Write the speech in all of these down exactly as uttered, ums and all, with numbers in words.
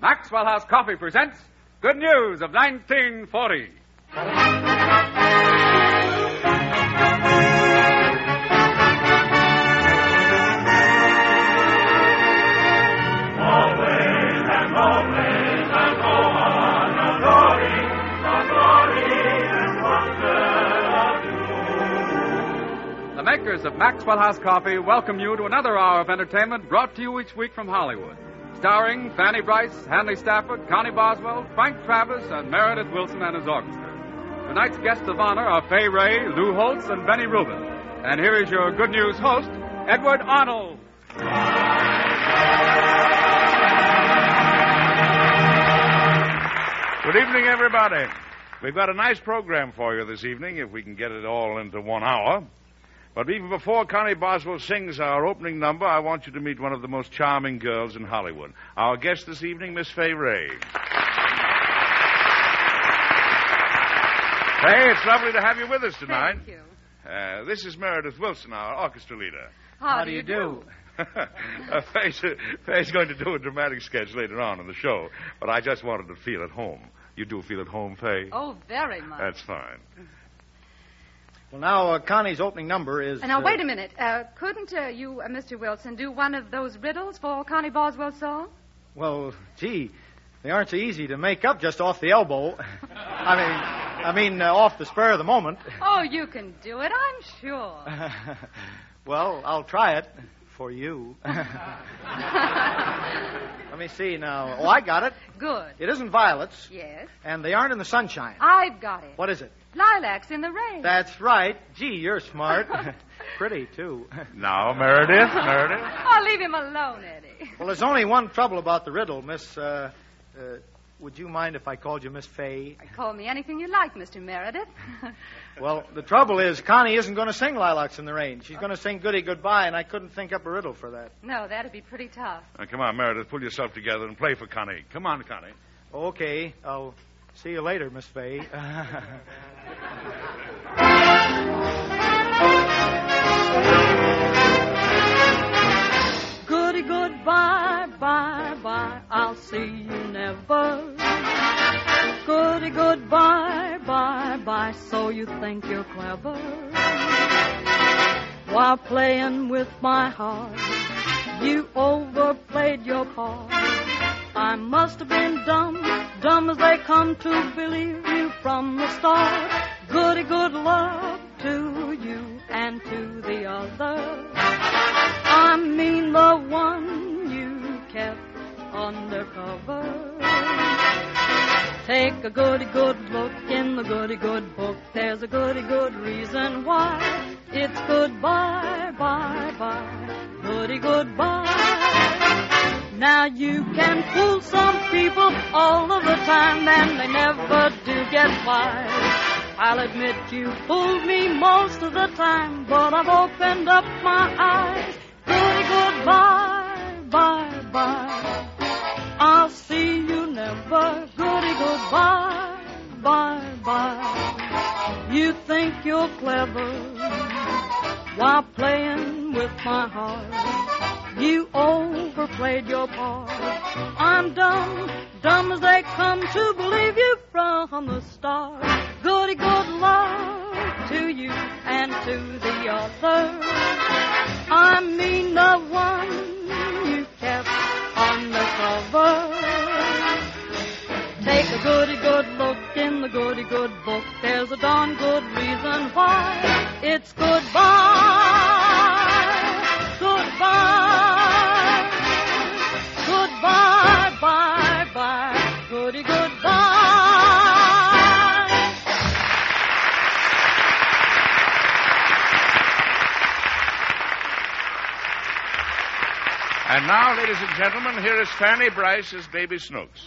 Maxwell House Coffee presents Good News of nineteen forty. The makers of Maxwell House Coffee welcome you to another hour of entertainment brought to you each week from Hollywood. Starring Fanny Bryce, Hanley Stafford, Connie Boswell, Frank Travis, and Meredith Wilson and his orchestra. Tonight's guests of honor are Fay Ray, Lou Holtz, and Benny Rubin. And here is your Good News host, Edward Arnold. Good evening, everybody. We've got a nice program for you this evening, if we can get it all into one hour. But even before Connie Boswell sings our opening number, I want you to meet one of the most charming girls in Hollywood. Our guest this evening, Miss Fay Ray. Fay, it's lovely to have you with us tonight. Thank you. Uh, this is Meredith Wilson, our orchestra leader. How, How do you do? uh, Fay's, Fay's going to do a dramatic sketch later on in the show, but I just wanted to feel at home. You do feel at home, Fay? Oh, very much. That's fine. Well, now, uh, Connie's opening number is... Uh, now, uh, wait a minute. Uh, couldn't uh, you, uh, Mister Wilson, do one of those riddles for Connie Boswell's song? Well, gee, they aren't so easy to make up just off the elbow. I mean, I mean, uh, off the spur of the moment. Oh, you can do it, I'm sure. Well, I'll try it for you. Let me see now. Oh, I got it. Good. It isn't violets. Yes. And they aren't in the sunshine. I've got it. What is it? Lilacs in the rain. That's right. Gee, you're smart. Pretty, too. Now, Meredith, Meredith. Oh, leave him alone, Eddie. Well, there's only one trouble about the riddle, Miss, uh, uh, would you mind if I called you Miss Fay? Call me anything you like, Mister Meredith. Well, the trouble is Connie isn't going to sing Lilacs in the Rain. She's going to sing Goody Goodbye, and I couldn't think up a riddle for that. No, that'd be pretty tough. Now, come on, Meredith, pull yourself together and play for Connie. Come on, Connie. Okay, I'll see you later, Miss Fay. Goody goodbye, bye, bye, I'll see you never. Goody goodbye, bye, bye, so you think you're clever. While playing with my heart, you overplayed your part. I must have been dumb, dumb as they come to believe you from the start. Goody good luck to you and to the other. I mean the one you kept undercover. Take a goody good look in the goody good book. There's a goody good reason why. It's goodbye, bye, bye, goody goodbye. Now you can fool some people all of the time, and they never do get wise. I'll admit you fooled me most of the time, but I've opened up my eyes. Goody goodbye, bye, bye. I'll see you never. Goody goodbye, bye, bye. You think you're clever while playing with my heart. You overplayed your part. I'm dumb, dumb as they come to believe you from the start. Goody good luck to you and to the other. I mean the one you kept undercover. Take a goody good look in the goody good book. There's a darn good reason why. It's goodbye, goodbye, goodbye, bye, bye, goody goodbye. And now, ladies and gentlemen, here is Fanny Bryce as Baby Snooks.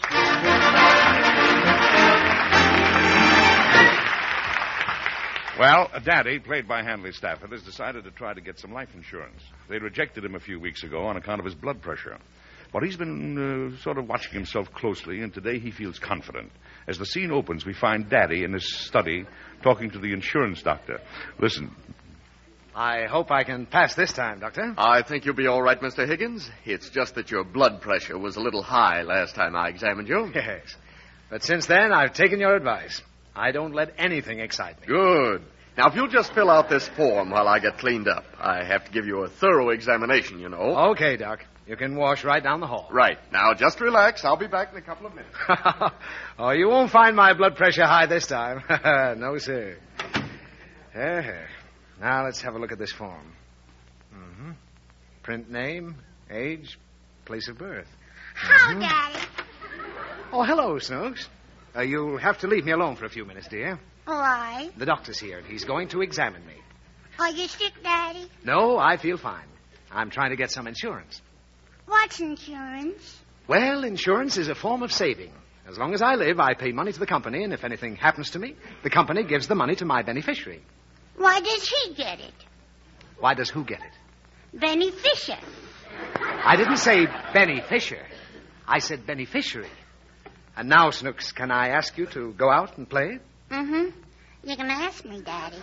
Well, Daddy, played by Hanley Stafford, has decided to try to get some life insurance. They rejected him a few weeks ago on account of his blood pressure. But he's been uh, sort of watching himself closely, and today he feels confident. As the scene opens, we find Daddy in his study talking to the insurance doctor. Listen. I hope I can pass this time, Doctor. I think you'll be all right, Mister Higgins. It's just that your blood pressure was a little high last time I examined you. Yes. But since then, I've taken your advice. I don't let anything excite me. Good. Now, if you'll just fill out this form while I get cleaned up. I have to give you a thorough examination, you know. Okay, Doc. You can wash right down the hall. Right. Now, just relax. I'll be back in a couple of minutes. Oh, you won't find my blood pressure high this time. No, sir. Uh-huh. Now, let's have a look at this form. Mm-hmm. Print name, age, place of birth. How, Mhm. Daddy? Oh, hello, Snooks. Uh, you'll have to leave me alone for a few minutes, dear. Why? The doctor's here, and he's going to examine me. Are you sick, Daddy? No, I feel fine. I'm trying to get some insurance. What's insurance? Well, insurance is a form of saving. As long as I live, I pay money to the company, and if anything happens to me, the company gives the money to my beneficiary. Why does he get it? Why does who get it? Benny Fisher. I didn't say Benny Fisher. I said beneficiary. And now, Snooks, can I ask you to go out and play? Mm-hmm. You can ask me, Daddy.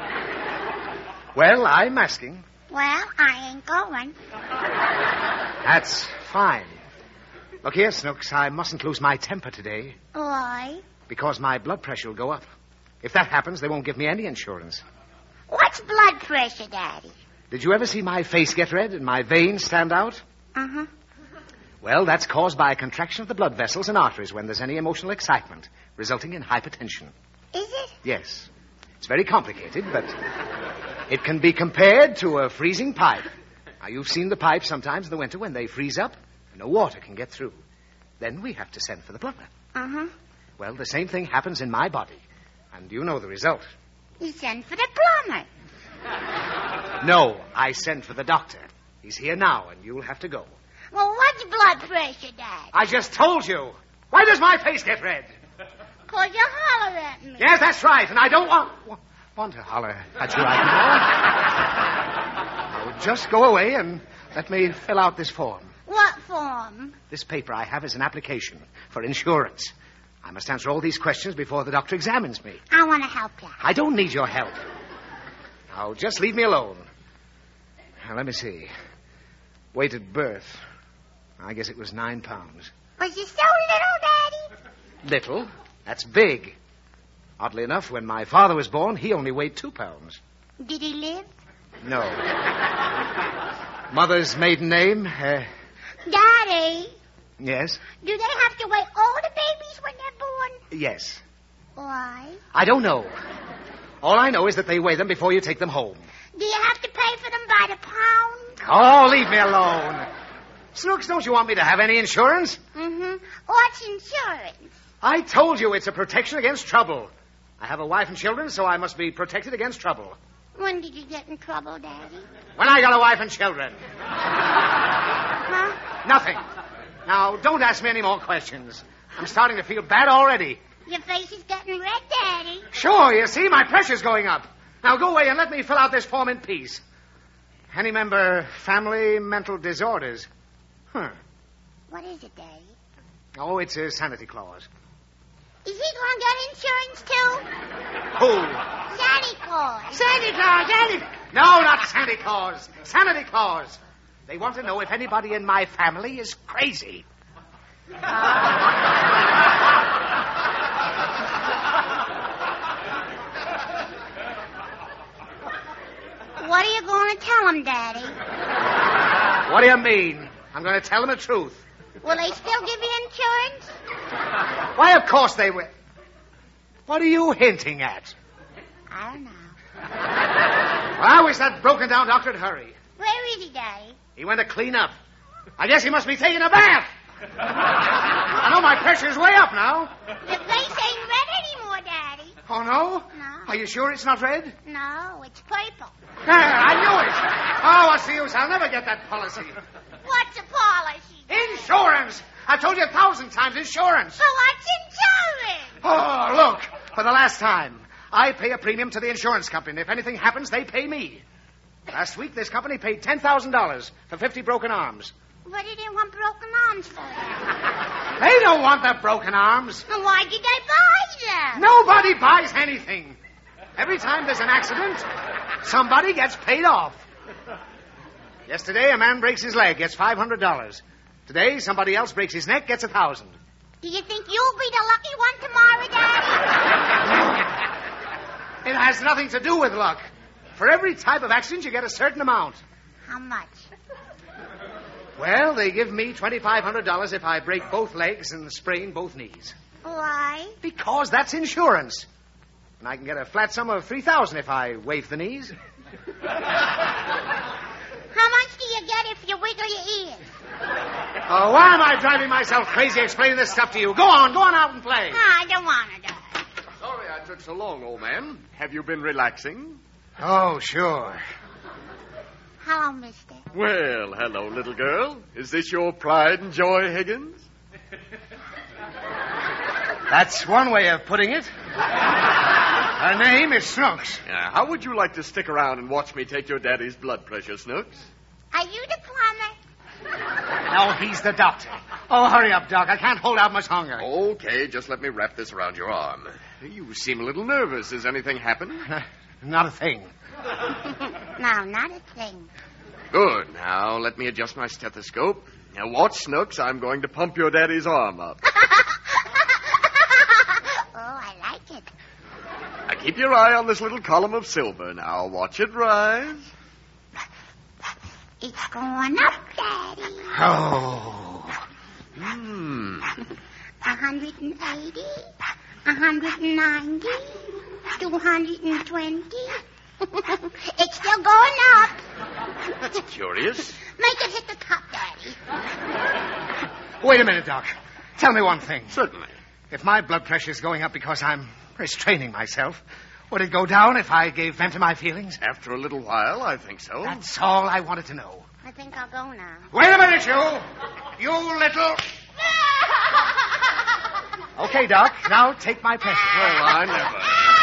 Well, I'm asking. Well, I ain't going. That's fine. Look here, Snooks, I mustn't lose my temper today Why? because my blood pressure will go up. If that happens, they won't give me any insurance. What's blood pressure, Daddy? Did you ever see my face get red and my veins stand out? Uh-huh. Well, that's caused by a contraction of the blood vessels and arteries when there's any emotional excitement, resulting in hypertension. Is it? Yes. It's very complicated, but it can be compared to a freezing pipe. Now, you've seen the pipes sometimes in the winter when they freeze up and no water can get through. Then we have to send for the plumber. Uh-huh. Well, the same thing happens in my body, and you know the result. You send for the plumber. No, I sent for the doctor. He's here now, and you'll have to go. Well, what's blood pressure, Dad? I just told you. Why does my face get red? Cause you holler at me. Yes, that's right, and I don't want want to holler at you right now. Now, just go away and let me fill out this form. What form? This paper I have is an application for insurance. I must answer all these questions before the doctor examines me. I want to help you. I don't need your help. Now, just leave me alone. Now, let me see. Weight at birth. I guess it was nine pounds. Was you so little, Daddy? Little? That's big. Oddly enough, when my father was born, he only weighed two pounds. Did he live? No. Mother's maiden name? Uh, Daddy, yes. do they have to weigh all the babies when they're born? Yes. Why? I don't know. All I know is that they weigh them before you take them home. Do you have to pay for them by the pound? Oh, leave me alone. Snooks, don't you want me to have any insurance? Mm-hmm. What's insurance? I told you it's a protection against trouble. I have a wife and children, so I must be protected against trouble. When did you get in trouble, Daddy? When I got a wife and children. Huh? Nothing. Now, don't ask me any more questions. I'm starting to feel bad already. Your face is getting red, Daddy. Sure, you see, my pressure's going up. Now go away and let me fill out this form in peace. Any member, family, mental disorders. Huh. What is it, Daddy? Oh, it's a sanity clause. Is he going to get insurance, too? Who? Santa Claus. Sandy Claus, Sandy... No, not Sandy Claus. Sanity Claus. They want to know if anybody in my family is crazy. What are you going to tell him, Daddy? What do you mean? I'm going to tell them the truth. Will they still give you insurance? Why, of course they will. What are you hinting at? I don't know. Well, I wish that broken-down doctor'd hurry. Where is he, Daddy? He went to clean up. I guess he must be taking a bath. I know my pressure's way up now. Your face ain't red anymore, Daddy. Oh, no? No. Are you sure it's not red? No, it's purple. Ah, I knew it. Oh, what's the use? I'll never get that policy. What's a policy? Insurance! I've told you a thousand times, insurance. So what's insurance? Oh, look, for the last time. I pay a premium to the insurance company. If anything happens, they pay me. Last week, this company paid ten thousand dollars for fifty broken arms. What do they want broken arms for? They don't want the broken arms. And why did they buy them? Nobody buys anything. Every time there's an accident, Somebody gets paid off. Yesterday, a man breaks his leg, gets five hundred dollars. Today, somebody else breaks his neck, gets a thousand. Do you think you'll be the lucky one tomorrow, Daddy? It has nothing to do with luck. For every type of accident, you get a certain amount. How much? Well, they give me twenty-five hundred dollars if I break both legs and sprain both knees. Why? Because that's insurance. And I can get a flat sum of three thousand dollars if I waive the knees. How much do you get if you wiggle your ears? Oh, why am I driving myself crazy explaining this stuff to you? Go on, go on out and play. No, I don't want to, Daddy. Sorry I took so long, old man. Have you been relaxing? Oh, sure. Hello, mister. Well, hello, little girl. Is this your pride and joy, Higgins? That's one way of putting it. Her name is Snooks. Uh, how would you like to stick around and watch me take your daddy's blood pressure, Snooks? Are you the plumber? No, he's the doctor. Oh, hurry up, Doc. I can't hold out much longer. Okay, just let me wrap this around your arm. You seem a little nervous. Has anything happened? Not a thing. No, not a thing. Good. Now, let me adjust my stethoscope. Now, watch, Snooks. I'm going to pump your daddy's arm up. Oh, I like it. Now, keep your eye on this little column of silver. Now, watch it rise. It's going up, Daddy. Oh. Hmm. A hundred and eighty, a hundred and ninety, two hundred and twenty. It's still going up. That's curious. Make it hit the top, Daddy. Wait a minute, Doc. Tell me one thing. Certainly. If my blood pressure is going up because I'm restraining myself, would it go down if I gave vent to my feelings? After a little while, I think so. That's all I wanted to know. I think I'll go now. Wait a minute, you! You little... Okay, Doc. Now take my pressure. Oh, I never.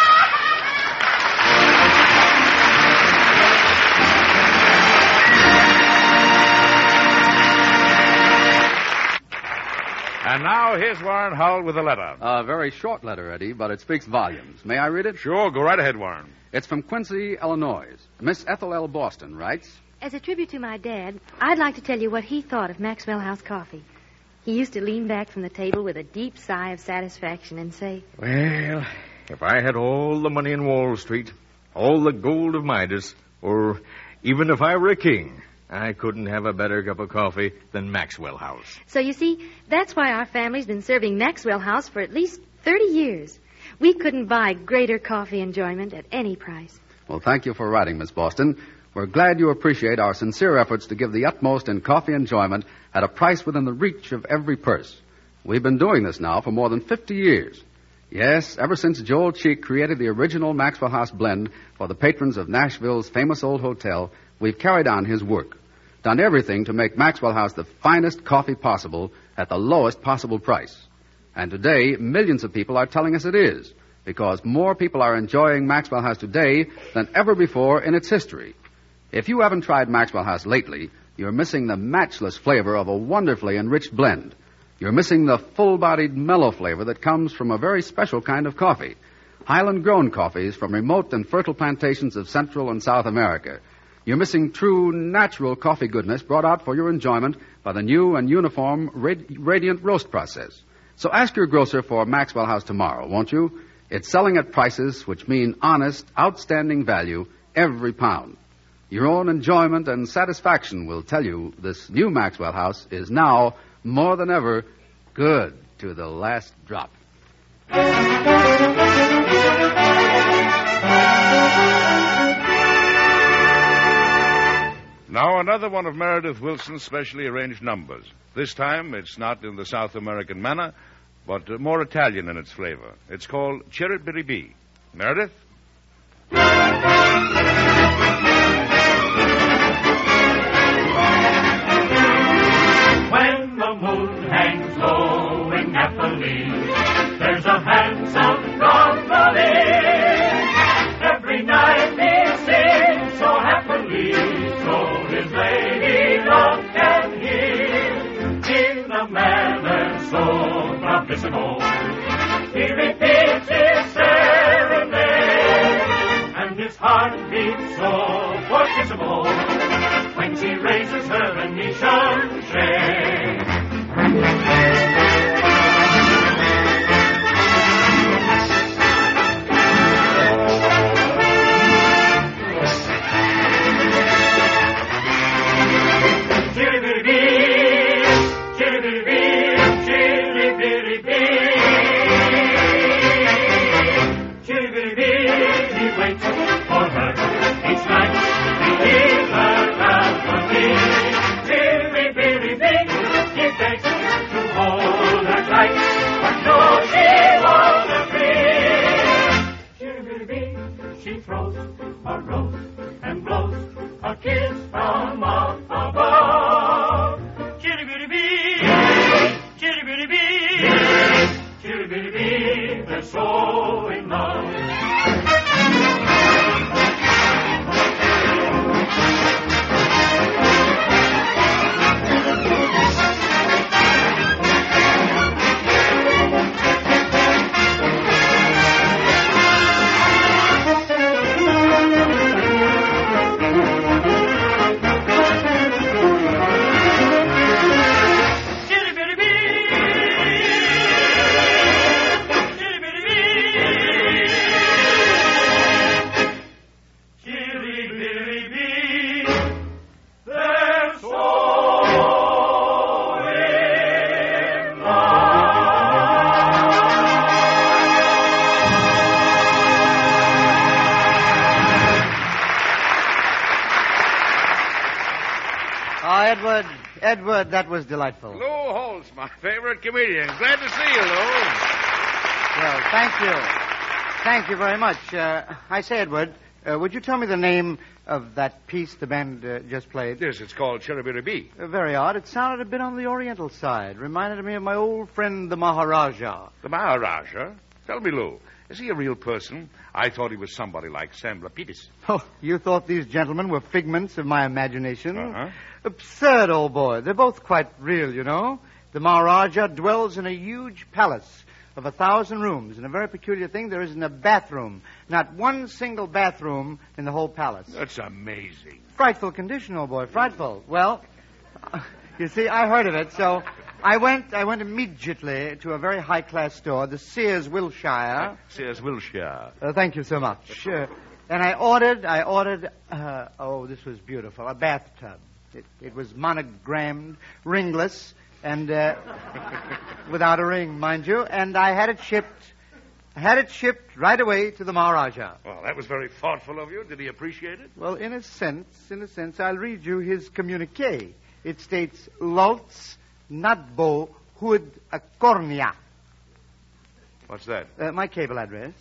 And now here's Warren Hull with a letter. A very short letter, Eddie, but it speaks volumes. May I read it? Sure, go right ahead, Warren. It's from Quincy, Illinois. Miss Ethel L. Boston writes, As a tribute to my dad, I'd like to tell you what he thought of Maxwell House coffee. He used to lean back from the table with a deep sigh of satisfaction and say, Well, if I had all the money in Wall Street, all the gold of Midas, or even if I were a king, I couldn't have a better cup of coffee than Maxwell House. So you see, that's why our family's been serving Maxwell House for at least thirty years. We couldn't buy greater coffee enjoyment at any price. Well, thank you for writing, Miss Boston. We're glad you appreciate our sincere efforts to give the utmost in coffee enjoyment at a price within the reach of every purse. We've been doing this now for more than fifty years. Yes, ever since Joel Cheek created the original Maxwell House blend for the patrons of Nashville's famous old hotel, we've carried on his work, done everything to make Maxwell House the finest coffee possible at the lowest possible price. And today, millions of people are telling us it is, because more people are enjoying Maxwell House today than ever before in its history. If you haven't tried Maxwell House lately, you're missing the matchless flavor of a wonderfully enriched blend. You're missing the full-bodied, mellow flavor that comes from a very special kind of coffee. Highland-grown coffees from remote and fertile plantations of Central and South America. You're missing true, natural coffee goodness brought out for your enjoyment by the new and uniform radi- Radiant Roast process. So ask your grocer for Maxwell House tomorrow, won't you? It's selling at prices which mean honest, outstanding value every pound. Your own enjoyment and satisfaction will tell you this new Maxwell House is now, more than ever, good to the last drop. Now another one of Meredith Wilson's specially arranged numbers. This time it's not in the South American manner, but more Italian in its flavor. It's called Chiribiribi. Meredith? When the moon hangs low in Napoli, there's a handsome gondolier. Every night he sings so happily, so his lady love can hear. In a manner so bravissimo, he repeats his serenade, and his heart beats so forgettable when she raises her Venetian shade. Edward, Edward, that was delightful. Lou Holtz, my favorite comedian. Glad to see you, Lou. Well, thank you. Thank you very much. Uh, I say, Edward, uh, would you tell me the name of that piece the band uh, just played? Yes, it's called Chiribiribi. Uh, very odd. It sounded a bit on the Oriental side. Reminded me of my old friend, the Maharaja. The Maharaja? Tell me, Lou, is he a real person? I thought he was somebody like Sam Lapidus. Oh, you thought these gentlemen were figments of my imagination? Uh-huh. Absurd, old boy. They're both quite real, you know. The Maharaja dwells in a huge palace of a thousand rooms. And a very peculiar thing, there isn't a bathroom. Not one single bathroom in the whole palace. That's amazing. Frightful condition, old boy. Frightful. Well, you see, I heard of it, so I went I went immediately to a very high-class store, the Sears Wilshire. Sears Wilshire. Uh, thank you so much. Uh, and I ordered, I ordered, uh, oh, this was beautiful, a bathtub. It, it was monogrammed, ringless, and uh, without a ring, mind you. And I had it shipped, I had it shipped right away to the Maharaja. Well, that was very thoughtful of you. Did he appreciate it? Well, in a sense, in a sense, I'll read you his communique. It states, Loltz Nadbo Hud Akornia. What's that? Uh, my cable address.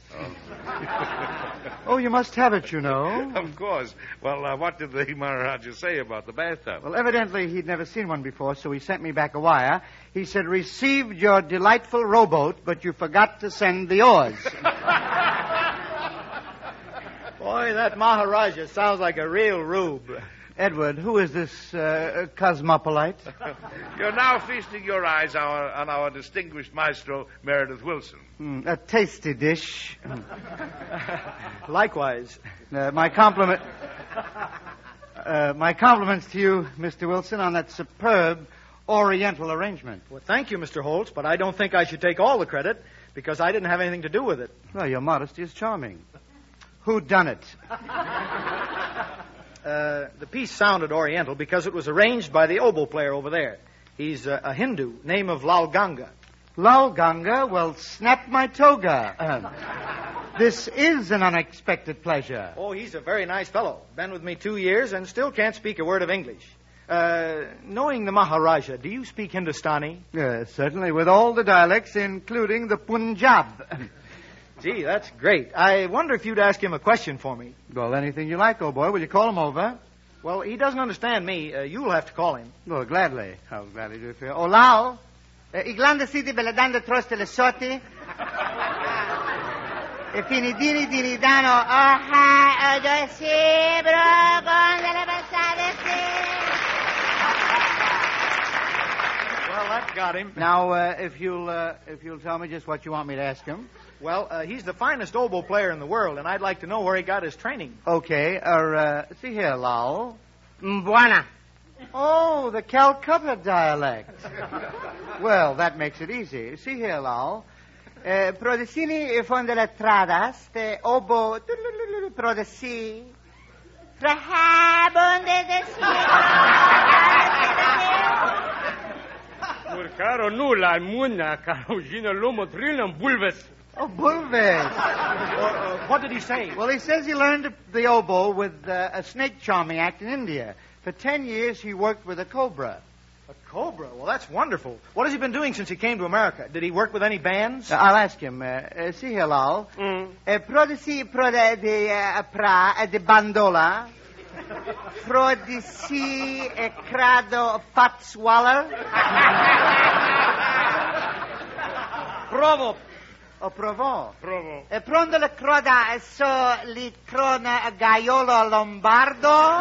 Oh. Oh, you must have it, you know. Of course. Well, uh, what did the Maharaja say about the bathtub? Well, evidently he'd never seen one before, so he sent me back a wire. He said, received your delightful rowboat, but you forgot to send the oars. Boy, that Maharaja sounds like a real rube. Edward, who is this uh, cosmopolite? You're now feasting your eyes our, on our distinguished maestro, Meredith Wilson. Mm, a tasty dish. Likewise. Uh, my compliment... Uh, my compliments to you, Mister Wilson, on that superb Oriental arrangement. Well, thank you, Mister Holtz, but I don't think I should take all the credit because I didn't have anything to do with it. Well, your modesty is charming. Who done it? Uh, the piece sounded Oriental because it was arranged by the oboe player over there. He's uh, a Hindu, name of Lal Ganga. Lal Ganga? Well, snap my toga. Uh, this is an unexpected pleasure. Oh, he's a very nice fellow. Been with me two years and still can't speak a word of English. Uh, knowing the Maharaja, do you speak Hindustani? Uh, certainly, with all the dialects, including the Punjab. Gee, that's great. I wonder if you'd ask him a question for me. Well, anything you like, old boy. Will you call him over? Well, he doesn't understand me. Uh, you'll have to call him. Well, gladly. I'll gladly do it for you. Olao, iglanda siti beladanda troste le soti. E finidini dinidano. Oha, odosi, bro, gondole passate, Well, that got him. Now, uh, if you'll uh, if you'll tell me just what you want me to ask him. Well, uh, he's the finest oboe player in the world, and I'd like to know where he got his training. Okay. Or uh, see here, Lowell. Mbwana. Oh, the Calcutta dialect. Well, that makes it easy. See here, Lowell. Uh, Prodicini fonde le tradas de obo prodeci. Frahabonde de Caro nulla muna caro gina lomo trillium bulves. Oh, Bulves. uh, what did he say? Well, he says he learned the oboe with uh, a snake charming act in India. For ten years, he worked with a cobra. A cobra? Well, that's wonderful. What has he been doing since he came to America? Did he work with any bands? Uh, I'll ask him. Uh, uh, see here, Lowell. Mm. Uh, Prodisi prode de uh, pra uh, de bandola. Prodisi uh, crado fat swaller. Provo. O provo. Provo. E pronto la croda e so li crona gaiolo lombardo.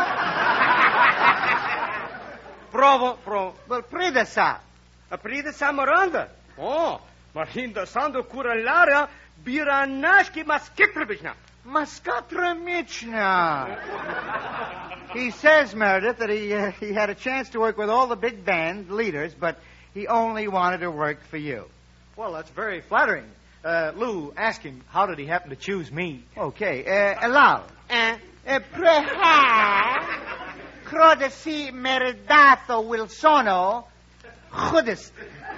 Provo, provo. Well, prida sa. Aprida Samaranda. Oh, Marinda Sando Kuralaria Biranashki Maskiprabishna. Maskatramichna. He says, Meredith, that he uh, he had a chance to work with all the big band leaders, but he only wanted to work for you. Well, that's very flattering. Uh, Lou, ask him, how did he happen to choose me? Okay, uh, Lal. Uh, Uh, perhaps, crode si merdato Wilsono, Judas.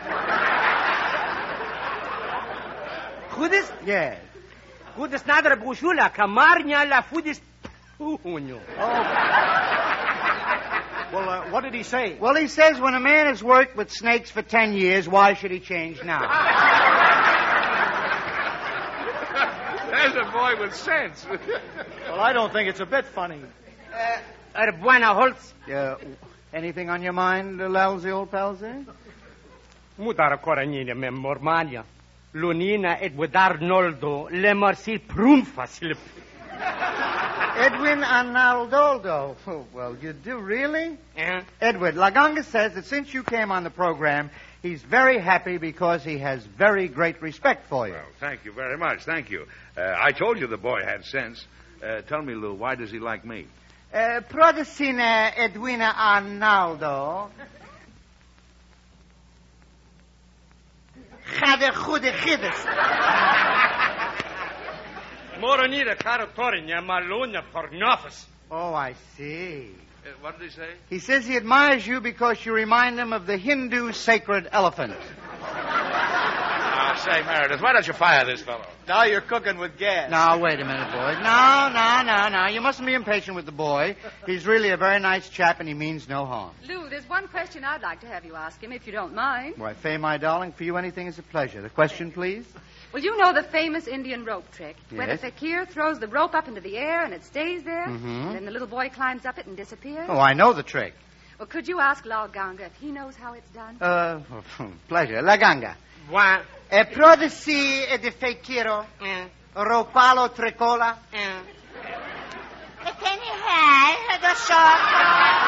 Judas? Yes. Judas nadra bushula, kamarnya la fudis puño. Well, uh, what did he say? Well, he says when a man has worked with snakes for ten years, why should he change now? There's a boy with sense. Well, I don't think it's a bit funny. Er buena Holtz. Uh, anything on your mind, Lalsy, old palsy? Mutara coranina memormania. Lunina Edward Arnoldo, le marsi prunfa slip. Edwin Arnaldoldo. Oh, well, you do, really? Eh? Edward, Laganga says that since you came on the program, he's very happy because he has very great respect for you. Well, thank you very much. Thank you. Uh, I told you the boy had sense. Uh, tell me, Lou, why does he like me? Uh, Prodicina Edwina Arnaldo. Gade goede giddes. Moronira caro torinya malonia pornofus. Oh, I see. Uh, what did he say? He says he admires you because you remind him of the Hindu sacred elephant. Now, say, Meredith, why don't you fire this fellow? Now you're cooking with gas. Now, wait a minute, boy. No, no, no, no. You mustn't be impatient with the boy. He's really a very nice chap, and he means no harm. Lou, there's one question I'd like to have you ask him, if you don't mind. Why, Fay, my darling, for you anything is a pleasure. The question, please? Well, you know the famous Indian rope trick, where the Yes. fakir throws the rope up into the air and it stays there, Mhm. and then the little boy climbs up it and disappears. Oh, I know the trick. Well, could you ask Lal Ganga if he knows how it's done? Uh, pleasure. La Ganga. Buon. E prodisi e de fakiro. Ropalo tricola. e ten hai do sopra.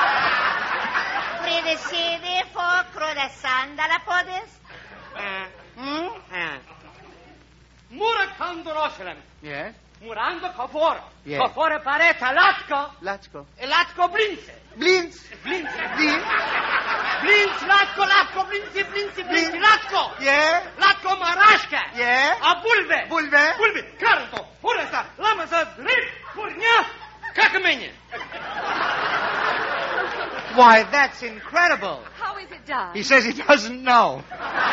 Predecide for crodessanda la podes. Hmm? Murakando Rosalem. Yes. Murando Kafora. Yes. Kafora pareta Latko. Latko. E Latko Blinze. Blins. Blinze. Blins. Blinze, Latko, Latko, Blinze, Blinze, Blinze, Latko. Yeah. Latko Marashka. Yeah. A Bulve. Bulve. Bulve. Karto. Hurasa. Lamasa. Drip. Kurnya. Kakamenye. Why, that's incredible. How is it done? He says he doesn't know.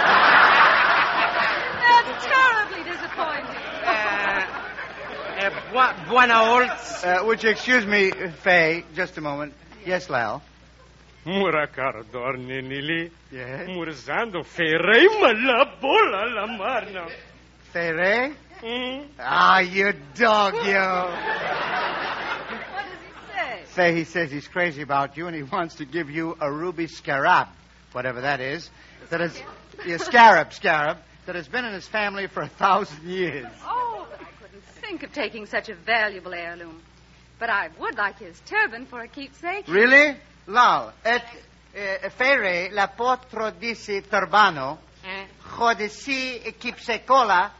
That's terribly disappointing. Uh, uh, buona Holtz. Uh, would you excuse me, Fay, just a moment? Yes, Lal. Murakar dornenili. Yes. Murzando ferema la bola la marna. Fay, Mm. Ah, you dog, you. What does he say? Say he says he's crazy about you and he wants to give you a ruby scarab, whatever that is. That is, yeah, scarab, scarab, that has been in his family for a thousand years. Oh, but I couldn't think of taking such a valuable heirloom. But I would like his turban for a keepsake. Really? Lal, et, Eh, Ferre, la potro disi turbano, jodesi kipsekola,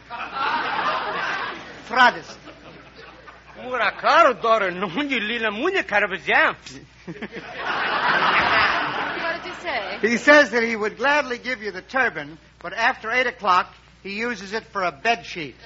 frades. Mura caro dore, non gli lila mugne carabazam. What did you say? He says that he would gladly give you the turban, but after eight o'clock, he uses it for a bed sheet.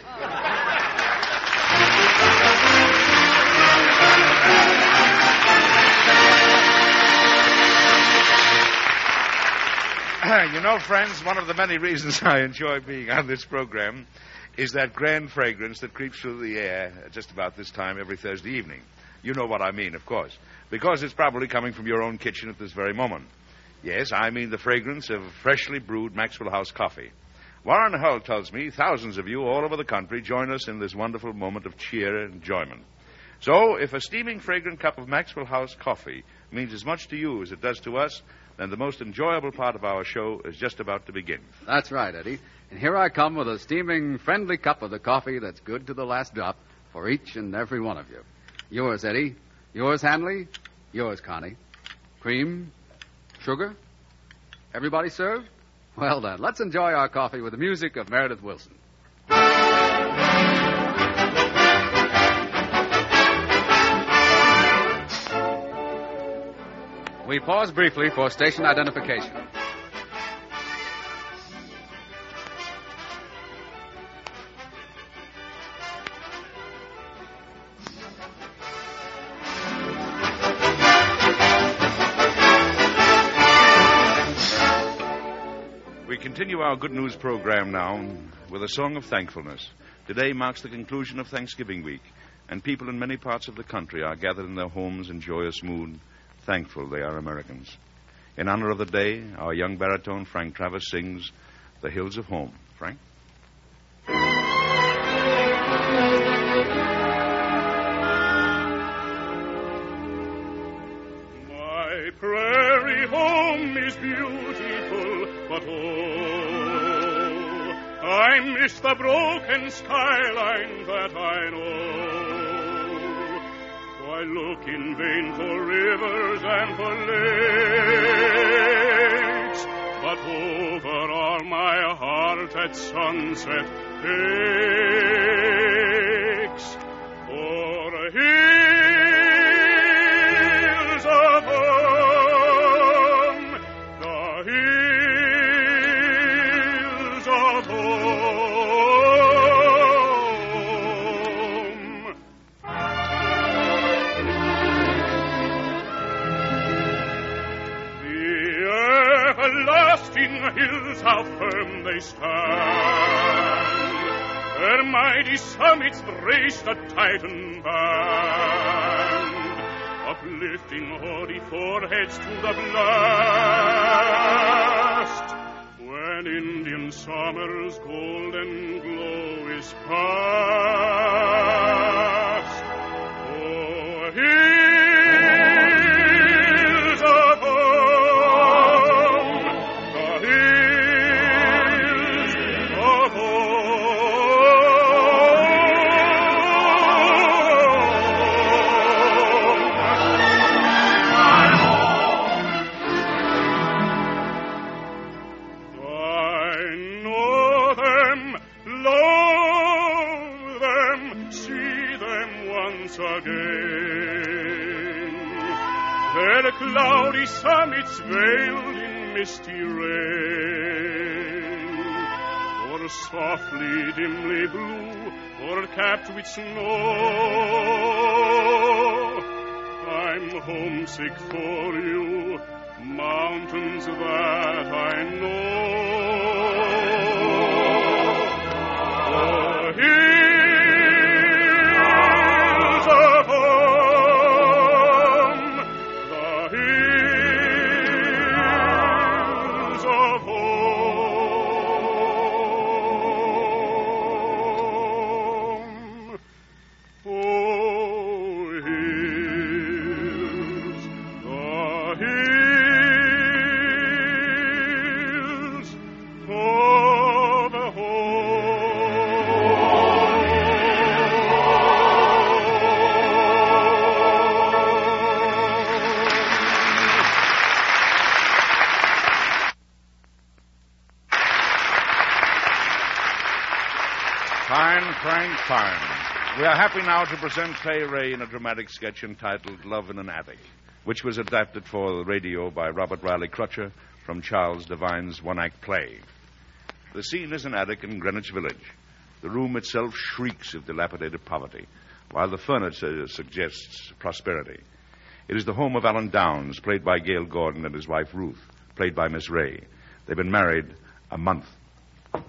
You know, friends, one of the many reasons I enjoy being on this program is that grand fragrance that creeps through the air at just about this time every Thursday evening. You know what I mean, of course, because it's probably coming from your own kitchen at this very moment. Yes, I mean the fragrance of freshly brewed Maxwell House coffee. Warren Hull tells me thousands of you all over the country join us in this wonderful moment of cheer and enjoyment. So, if a steaming, fragrant cup of Maxwell House coffee means as much to you as it does to us, then the most enjoyable part of our show is just about to begin. That's right, Eddie. And here I come with a steaming, friendly cup of the coffee that's good to the last drop for each and every one of you. Yours, Eddie. Yours, Hanley. Yours, Connie. Cream? Sugar? Everybody served? Well, then, let's enjoy our coffee with the music of Meredith Wilson. We pause briefly for station identification. We continue our good news program now with a song of thankfulness. Today marks the conclusion of Thanksgiving week, and people in many parts of the country are gathered in their homes in joyous mood, thankful they are Americans. In honor of the day, our young baritone Frank Travis sings The Hills of Home. Frank? My prairie home is beautiful, but oh, I miss the broken skyline that I know. I look in vain for rivers and for lakes, but over all my heart at sunset aches for hills of home, the hills of home. Everlasting hills, how firm they stand. Their mighty summits brace the Titan band, uplifting haughty foreheads to the blast. When Indian summer's golden glow is past, oh, hills of home, the hills of their cloudy summits veiled in misty rain, or softly, dimly blue, or capped with snow. I'm homesick for you, mountains that I know. Oh, hills of home, the hills of home. Oh, hills, the hills Fine, Frank, fine. We are happy now to present Fay Ray in a dramatic sketch entitled Love in an Attic, which was adapted for the radio by Robert Riley Crutcher from Charles Devine's one-act play. The scene is an attic in Greenwich Village. The room itself shrieks of dilapidated poverty, while the furniture suggests prosperity. It is the home of Alan Downs, played by Gail Gordon, and his wife Ruth, played by Miss Ray. They've been married a month. Uh,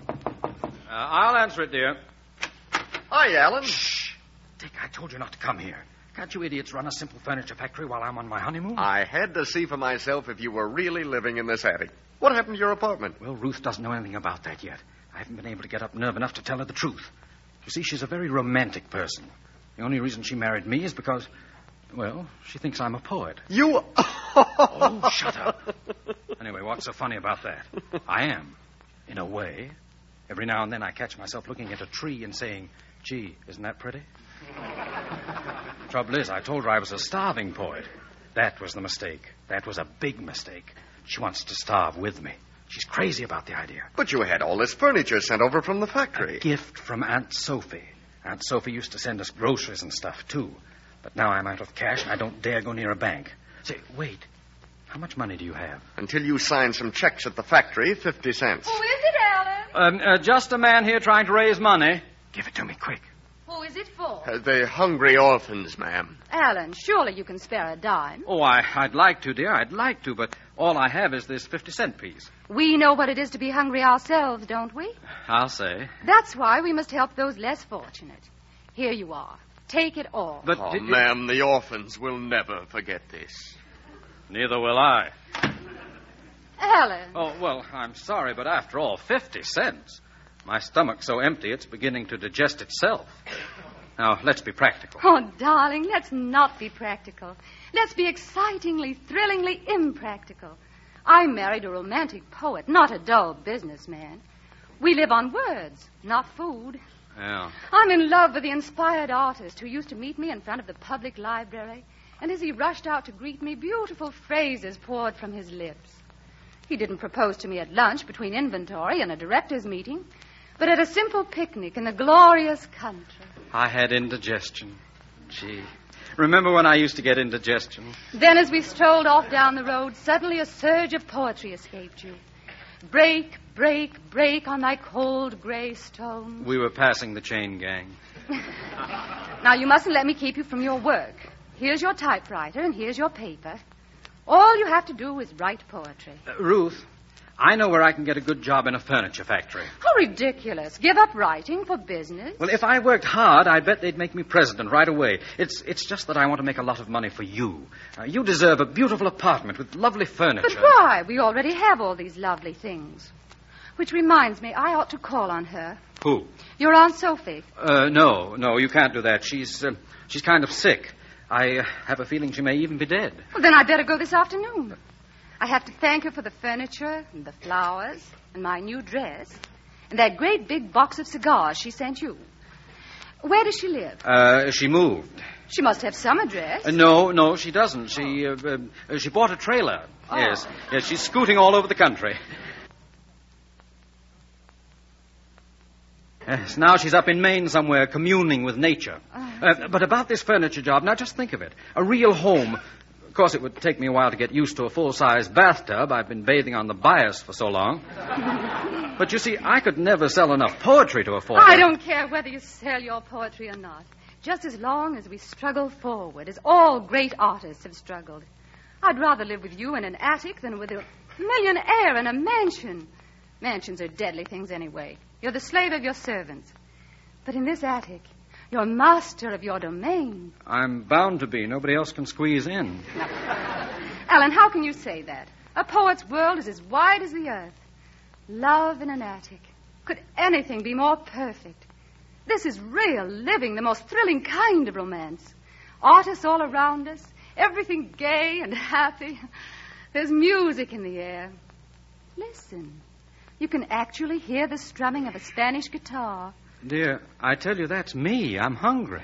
I'll answer it, dear. Hi, Alan. Shh. Dick, I told you not to come here. Can't you idiots run a simple furniture factory while I'm on my honeymoon? I had to see for myself if you were really living in this attic. What happened to your apartment? Well, Ruth doesn't know anything about that yet. I haven't been able to get up nerve enough to tell her the truth. You see, she's a very romantic person. The only reason she married me is because, well, she thinks I'm a poet. You... Oh, shut up. Anyway, what's so funny about that? I am, in a way. Every now and then I catch myself looking at a tree and saying, gee, isn't that pretty? The trouble is, I told her I was a starving poet. That was the mistake. That was a big mistake. She wants to starve with me. She's crazy about the idea. But you had all this furniture sent over from the factory. A gift from Aunt Sophie. Aunt Sophie used to send us groceries and stuff, too. But now I'm out of cash and I don't dare go near a bank. Say, wait. How much money do you have? Until you sign some checks at the factory, fifty cents. Who is it, Alan? Um, uh, just a man here trying to raise money. Give it to me, quick. Who is it for? Uh, the hungry orphans, ma'am. Alan, surely you can spare a dime. Oh, I, I'd like to, dear. I'd like to, but all I have is this fifty-cent piece. We know what it is to be hungry ourselves, don't we? I'll say. That's why we must help those less fortunate. Here you are. Take it all. But oh, did, ma'am, the orphans will never forget this. Neither will I. Alan. Oh, well, I'm sorry, but after all, fifty cents. My stomach's so empty it's beginning to digest itself. Now, let's be practical. Oh, darling, let's not be practical. Let's be excitingly, thrillingly impractical. I married a romantic poet, not a dull businessman. We live on words, not food. Yeah. I'm in love with the inspired artist who used to meet me in front of the public library, and as he rushed out to greet me, beautiful phrases poured from his lips. He didn't propose to me at lunch between inventory and a director's meeting, but at a simple picnic in the glorious country. I had indigestion. Gee. Remember when I used to get indigestion? Then as we strolled off down the road, suddenly a surge of poetry escaped you. Break, break, break on thy cold gray stone. We were passing the chain gang. Now, you mustn't let me keep you from your work. Here's your typewriter and here's your paper. All you have to do is write poetry. Uh, Ruth, I know where I can get a good job in a furniture factory. How ridiculous. Give up writing for business. Well, if I worked hard, I bet they'd make me president right away. It's it's just that I want to make a lot of money for you. Uh, you deserve a beautiful apartment with lovely furniture. But why? We already have all these lovely things. Which reminds me, I ought to call on her. Who? Your Aunt Sophie. Uh, no, no, you can't do that. She's, uh, she's kind of sick. I uh, have a feeling she may even be dead. Well, then I'd better go this afternoon. I have to thank her for the furniture and the flowers and my new dress and that great big box of cigars she sent you. Where does she live? Uh, she moved. She must have some address. Uh, no, no, she doesn't. She, uh, uh, she bought a trailer. Oh. Yes, yes, she's scooting all over the country. Yes, now she's up in Maine somewhere, communing with nature. Oh. Uh, but about this furniture job, now just think of it. A real home. Of course, it would take me a while to get used to a full-size bathtub. I've been bathing on the bias for so long. But you see, I could never sell enough poetry to afford I it. don't care whether you sell your poetry or not. Just as long as we struggle forward, as all great artists have struggled. I'd rather live with you in an attic than with a millionaire in a mansion. Mansions are deadly things anyway. You're the slave of your servants. But in this attic, you're master of your domain. I'm bound to be. Nobody else can squeeze in. Alan, how can you say that? A poet's world is as wide as the earth. Love in an attic. Could anything be more perfect? This is real living, the most thrilling kind of romance. Artists all around us, everything gay and happy. There's music in the air. Listen. You can actually hear the strumming of a Spanish guitar. Dear, I tell you, that's me. I'm hungry.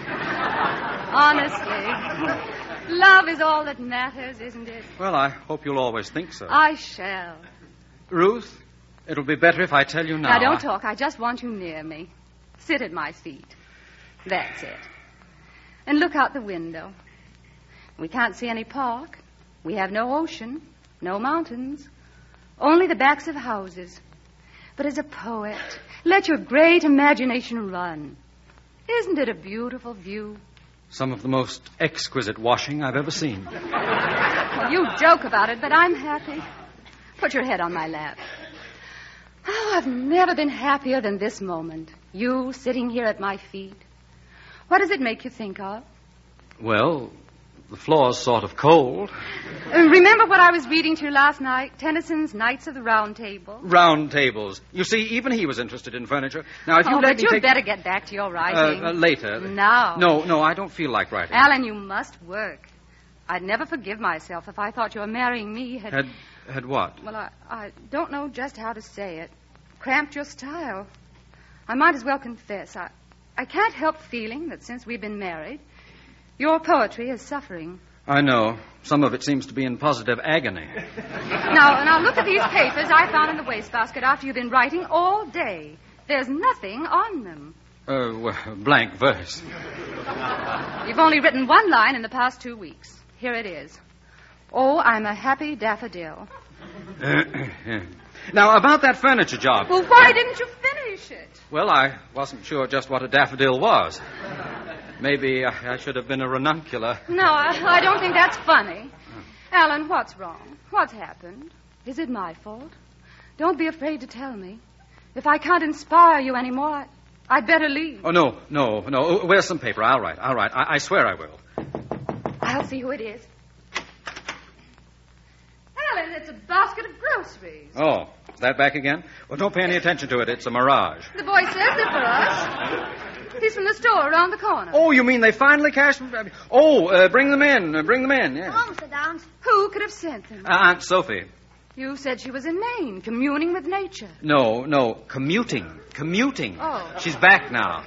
Honestly, love is all that matters, isn't it? Well, I hope you'll always think so. I shall. Ruth, it'll be better if I tell you now. Now, don't talk. I just want you near me. Sit at my feet. That's it. And look out the window. We can't see any park. We have no ocean, no mountains, only the backs of houses. But as a poet, let your great imagination run. Isn't it a beautiful view? Some of the most exquisite washing I've ever seen. Well, you joke about it, but I'm happy. Put your head on my lap. Oh, I've never been happier than this moment. You sitting here at my feet. What does it make you think of? Well, the floor's sort of cold. Uh, remember what I was reading to you last night? Tennyson's Knights of the Round Table? Round tables. You see, even he was interested in furniture. Now, if you oh, let but me you'd take... better get back to your writing. Uh, uh, later. Now. No, no, I don't feel like writing. Alan, you must work. I'd never forgive myself if I thought your marrying me had... Had, had what? Well, I, I don't know just how to say it. Cramped your style. I might as well confess. I, I can't help feeling that since we've been married, your poetry is suffering. I know. Some of it seems to be in positive agony. Now, now look at these papers I found in the wastebasket after you've been writing all day. There's nothing on them. Uh, well, blank verse. You've only written one line in the past two weeks. Here it is. Oh, I'm a happy daffodil. Now, about that furniture job. Well, why didn't you finish it? Well, I wasn't sure just what a daffodil was. Maybe I, I should have been a ranunculus. No, I, I don't think that's funny. Alan, what's wrong? What's happened? Is it my fault? Don't be afraid to tell me. If I can't inspire you anymore, I, I'd better leave. Oh, no, no, no. Where's some paper? I'll write. I'll write. I, I swear I will. I'll see who it is. Alan, it's a basket of groceries. Oh, is that back again? Well, don't pay any attention to it. It's a mirage. The boy says they're for us. He's from the store around the corner. Oh, you mean they finally cashed them? Oh, uh, bring them in. Uh, bring them in, yeah. Hello, Mister Downs. Who could have sent them? Uh, Aunt Sophie. You said she was in Maine, communing with nature. No, no, commuting. Commuting. Oh. She's back now.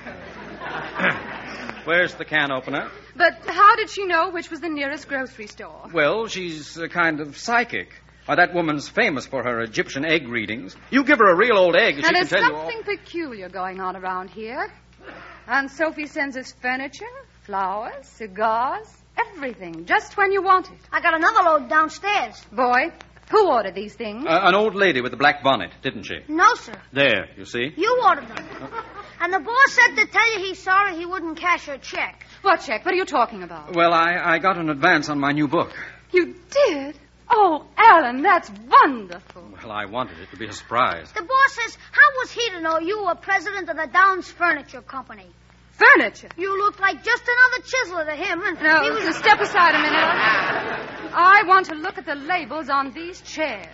Where's the can opener? But how did she know which was the nearest grocery store? Well, she's a kind of psychic. Why, that woman's famous for her Egyptian egg readings. You give her a real old egg, and now, she can there's tell you all... something peculiar going on around here. Aunt Sophie sends us furniture, flowers, cigars, everything, just when you want it. I got another load downstairs. Boy, who ordered these things? Uh, an old lady with a black bonnet, didn't she? No, sir. There, you see? You ordered them. And the boss said to tell you he's sorry he wouldn't cash your check. What check? What are you talking about? Well, I, I got an advance on my new book. You did? Oh, Alan, that's wonderful. Well, I wanted it to be a surprise. The boss says, how was he to know you were president of the Downs Furniture Company? Furniture? You looked like just another chiseler to him. And no, he was... step aside a minute. I want to look at the labels on these chairs.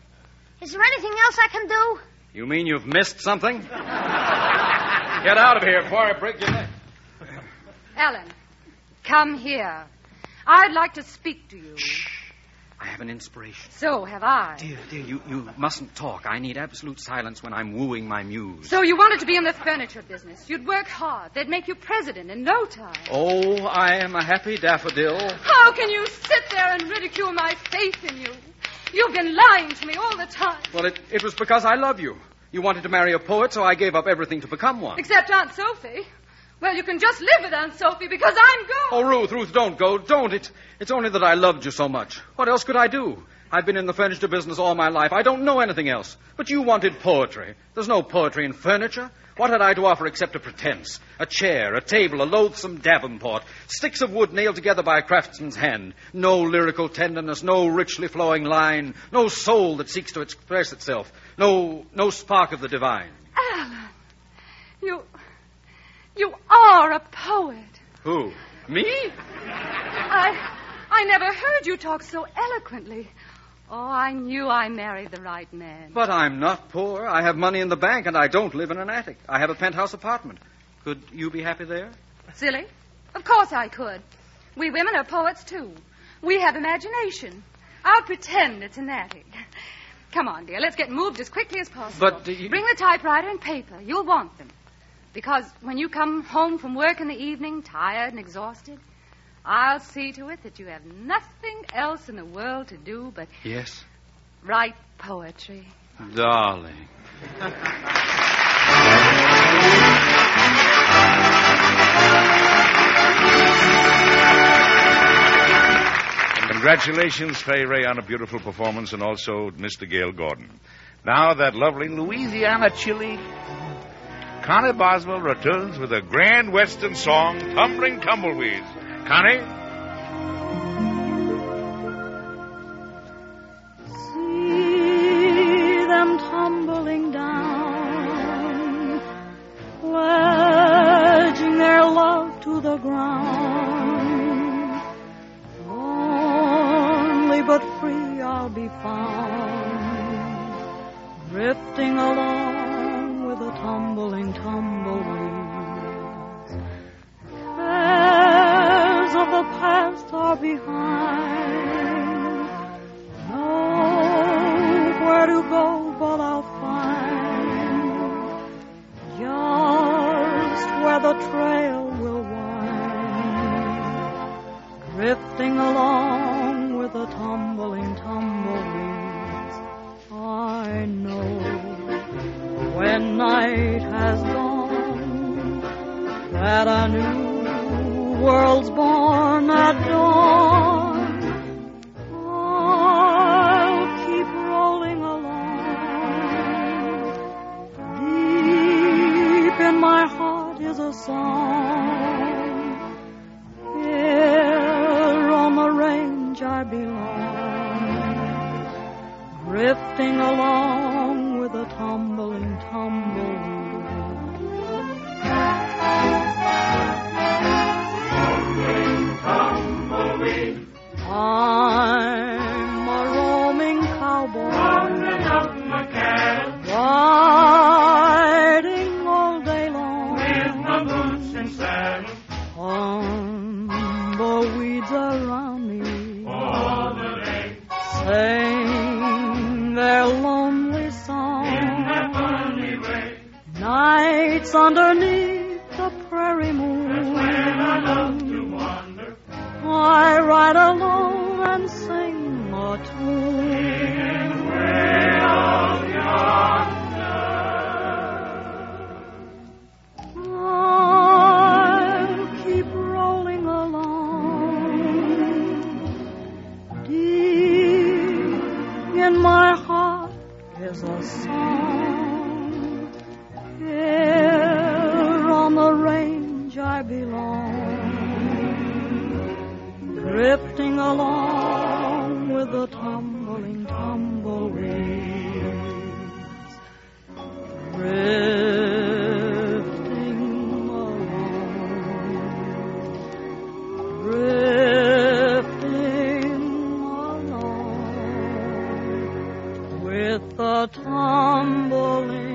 Is there anything else I can do? You mean you've missed something? Get out of here before I break your neck. Alan, come here. I'd like to speak to you. Shh. I have an inspiration. So have I. Dear, dear, you, you mustn't talk. I need absolute silence when I'm wooing my muse. So you wanted to be in the furniture business. You'd work hard. They'd make you president in no time. Oh, I am a happy daffodil. How can you sit there and ridicule my faith in you? You've been lying to me all the time. Well, it, it was because I love you. You wanted to marry a poet, so I gave up everything to become one. Except Aunt Sophie. Well, you can just live with Aunt Sophie because I'm going. Oh, Ruth, Ruth, don't go. Don't. It's, it's only that I loved you so much. What else could I do? I've been in the furniture business all my life. I don't know anything else. But you wanted poetry. There's no poetry in furniture. What had I to offer except a pretense? A chair, a table, a loathsome davenport, sticks of wood nailed together by a craftsman's hand. No lyrical tenderness, no richly flowing line, no soul that seeks to express itself, no, no spark of the divine. Alan, you... You are a poet. Who? Me? I I never heard you talk so eloquently. Oh, I knew I married the right man. But I'm not poor. I have money in the bank, and I don't live in an attic. I have a penthouse apartment. Could you be happy there? Silly. Of course I could. We women are poets, too. We have imagination. I'll pretend it's an attic. Come on, dear. Let's get moved as quickly as possible. But... Uh, you... Bring the typewriter and paper. You'll want them. Because when you come home from work in the evening, tired and exhausted, I'll see to it that you have nothing else in the world to do but... Yes? Write poetry. Darling. Congratulations, Fay Ray, on a beautiful performance, and also Mister Gail Gordon. Now that lovely Louisiana chili, Connie Boswell returns with a grand western song, Tumbling Tumbleweeds. Connie? See them tumbling down, pledging their love to the ground. Lonely but free I'll be found, drifting along with the tumbling tumbleweeds. Cares of the past are behind. Nowhere to go but I'll find just where the trail will wind, drifting along with the tumbling tumbleweeds. I know when night has gone that a new world's born at dawn. I'll keep rolling along. Deep in my heart is a song. Here on the range I belong, drifting along with a tumbling tumbleweed. Tumbleweed. I'm a roaming cowboy, rounding up my cattle, riding all day long with my boots and saddle. Tumbleweeds around me all the day, sing their lonely song in their funny way. Nights underneath the prairie moon, that's where I love to wander. I ride alone and sing a tune way out yonder. I'll keep rolling along. Deep in my heart is a song. Here on the range I belong, drifting along with the tumbling tumbleweeds, drifting along, drifting along with the tumbling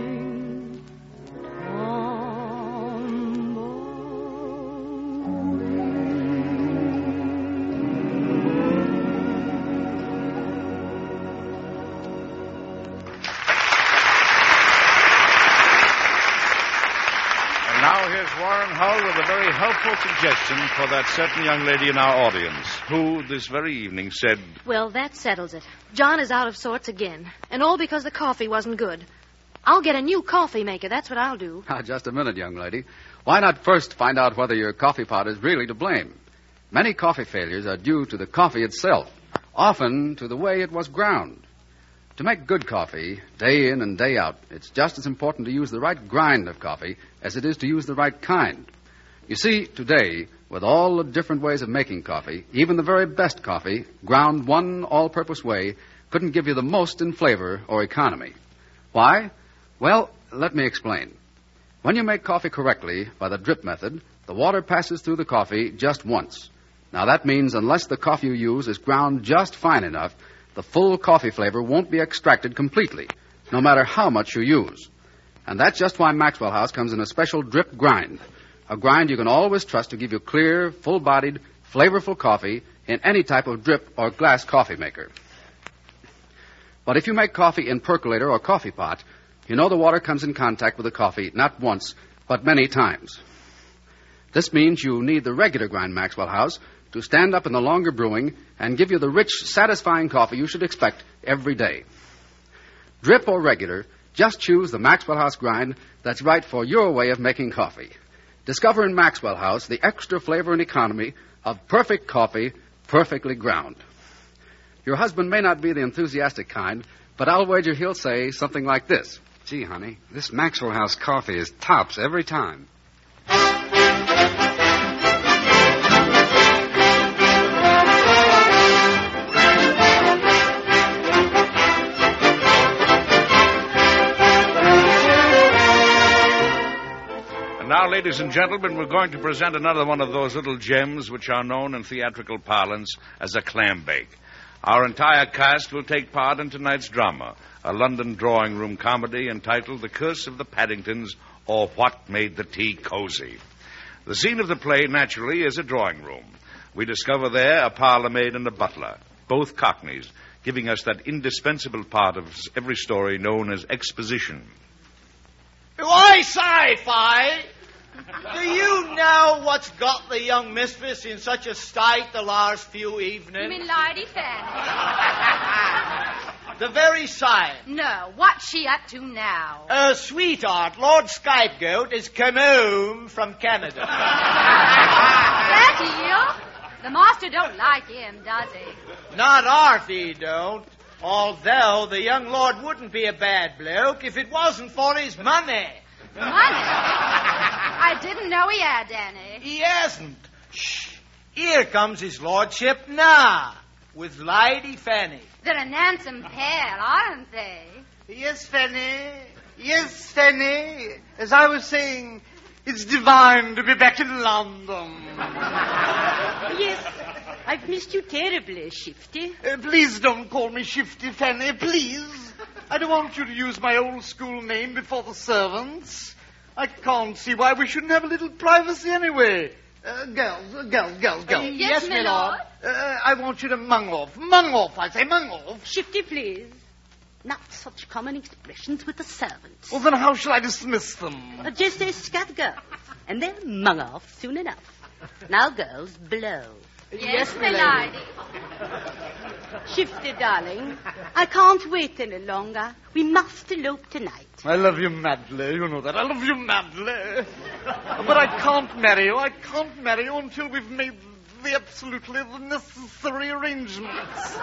With a very helpful suggestion for that certain young lady in our audience who this very evening said... Well, that settles it. John is out of sorts again. And all because the coffee wasn't good. I'll get a new coffee maker. That's what I'll do. Ah, just a minute, young lady. Why not first find out whether your coffee pot is really to blame? Many coffee failures are due to the coffee itself, often to the way it was ground. To make good coffee, day in and day out, it's just as important to use the right grind of coffee as it is to use the right kind. You see, today, with all the different ways of making coffee, even the very best coffee, ground one all-purpose way, couldn't give you the most in flavor or economy. Why? Well, let me explain. When you make coffee correctly by the drip method, the water passes through the coffee just once. Now, that means unless the coffee you use is ground just fine enough, the full coffee flavor won't be extracted completely, no matter how much you use. And that's just why Maxwell House comes in a special drip grind, a grind you can always trust to give you clear, full-bodied, flavorful coffee in any type of drip or glass coffee maker. But if you make coffee in percolator or coffee pot, you know the water comes in contact with the coffee not once, but many times. This means you need the regular grind Maxwell House to stand up in the longer brewing and give you the rich, satisfying coffee you should expect every day. Drip or regular, just choose the Maxwell House grind that's right for your way of making coffee. Discover in Maxwell House the extra flavor and economy of perfect coffee, perfectly ground. Your husband may not be the enthusiastic kind, but I'll wager he'll say something like this. Gee, honey, this Maxwell House coffee is tops every time. Now, ladies and gentlemen, we're going to present another one of those little gems which are known in theatrical parlance as a clam bake. Our entire cast will take part in tonight's drama, a London drawing room comedy entitled The Curse of the Paddingtons, or What Made the Tea Cozy. The scene of the play, naturally, is a drawing room. We discover there a parlor maid and a butler, both Cockneys, giving us that indispensable part of every story known as exposition. Why, sci-fi? Do you know what's got the young mistress in such a state the last few evenings? You mean Lady Fanny? The very same. No, what's she up to now? Her sweetheart, Lord Scapegoat, has come home from Canada. That heel? The master don't like him, does he? Not half he don't. Although the young lord wouldn't be a bad bloke if it wasn't for his money. Money? I didn't know he had any. He hasn't. Shh. Here comes his lordship now, with Lady Fanny. They're an handsome pair, aren't they? Yes, Fanny. Yes, Fanny. As I was saying, it's divine to be back in London. Yes, I've missed you terribly, Shifty. Uh, please don't call me Shifty, Fanny, please. I don't want you to use my old school name before the servants. I can't see why we shouldn't have a little privacy anyway. Uh, girls, uh, girls, girls, girls. Uh, yes, my lord. Uh, I want you to mung off. Mung off, I say, mung off. Shifty, please. Not such common expressions with the servants. Well, then how shall I dismiss them? Uh, just say scat girls, and they'll mung off soon enough. Now, girls, blow. Yes, my lady. Shifty, darling, I can't wait any longer. We must elope tonight. I love you madly, you know that. I love you madly. But I can't marry you. I can't marry you until we've made the absolutely the necessary arrangements.